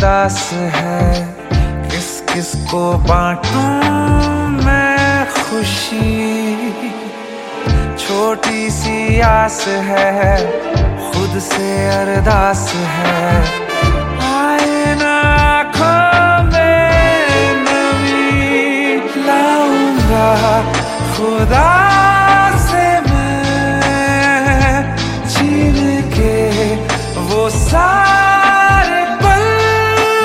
उदास है, किस किस को बांटूं मैं खुशी। छोटी सी आस है, खुद से अरदास है, आए ना आँखों में नमी। लाऊंगा खुदा से मैं छीन के वो सा